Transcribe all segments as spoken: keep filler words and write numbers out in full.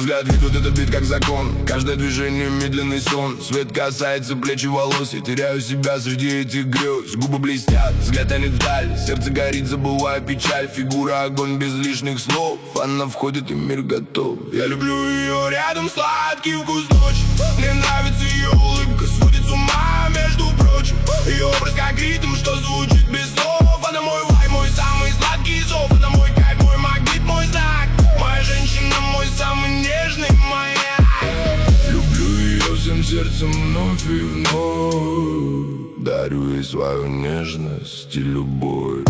взгляд ведут этот бит как закон. Каждое движение медленный сон. Свет касается плеч и волос. Я теряю себя среди этих грез. Губы блестят, взгляд тянет вдаль. Сердце горит, забывая печаль. Фигура огонь без лишних слов. Она входит и мир готов. Я люблю ее рядом, сладкий вкус ночи. Мне нравится ее улыбка, сводит с ума, между прочим. Ее образ как ритм, что звучит без слов. Она мой вайб, мой самый сладкий зов. Она мой кайф, мой магнит, мой знак. Моя женщина, мой самый нежный маяк. Люблю ее всем сердцем вновь и вновь. Дарю ей свою нежность и любовь.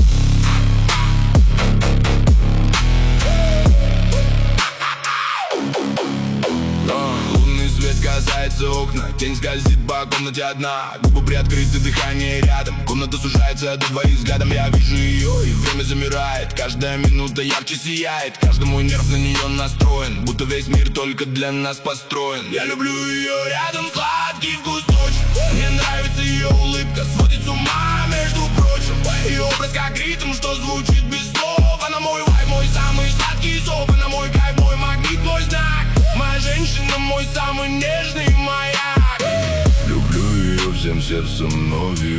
Касается окна, тень скользит по комнате одна. Губы приоткрыты, дыхание рядом. Комната сужается до двоих взглядом. Я вижу ее, и время замирает. Каждая минута ярче сияет. Каждый мой нерв на нее настроен. Будто весь мир только для нас построен. Я люблю ее рядом, сладкий вкус ночи. Мне нравится ее улыбка, сводит с ума, между прочим. Ее образ как ритм, что звучит без слов. Она мой вайб, мой самый сладкий зов. Она мой кайф, мой магнит, мой знак. Моя женщина, мой самый нежный маяк. Люблю ее всем сердцем вновь и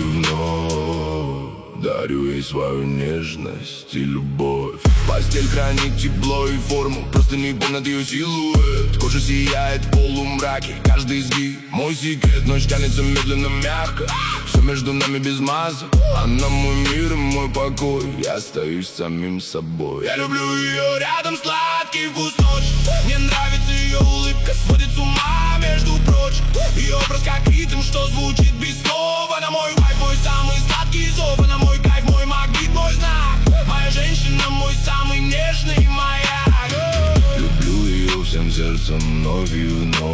вновь. Дарю ей свою нежность и любовь. Постель хранит тепло и форму, просто не помнят ее силуэт. Кожа сияет в полумраке, каждый изгиб мой секрет. Ночь тянется медленно, мягко, все между нами без масок. Она мой мир и мой покой, я остаюсь самим собой. Я люблю ее рядом, сладкий вкус ночи. Мне нравится ее улыбка, сводит с ума, между прочим. Ее образ как ритм, что звучит без слов. Она мой вайб, мой самый сладкий зов. Она мой кайф, мой магнит, мой знак. Моя женщина, мой самый нежный маяк. Люблю ее всем сердцем вновь и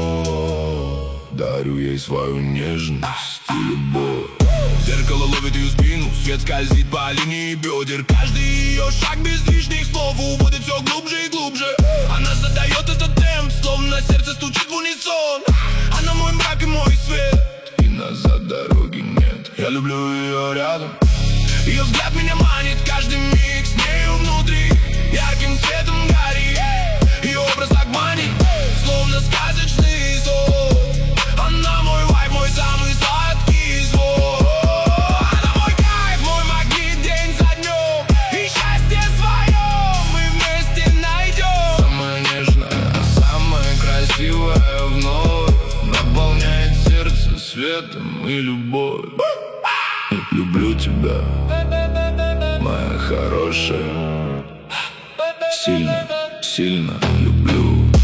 вновь. Дарю ей свою нежность и любовь. Зеркало ловит ее спину, свет скользит по линии бедер. Каждый ее шаг без лишних слов уводит все глубже и глубже. Она задает этот темп, словно сердце стучит в унисон. Она мой мрак и мой свет, и назад дороги нет. Я люблю ее рядом. Ее взгляд меня манит, каждый миг с нею внутри ярким светом горит. Ее образ как манит, словно сказочный сон. Она мой вайб, мой самый сладкий звук. Она мой кайф, мой магнит день за днем. И счастье свое мы вместе найдем. Самая нежная, самая красивая вновь наполняет сердце светом и любовь. Люблю тебя, моя хорошая. Сильно, сильно люблю.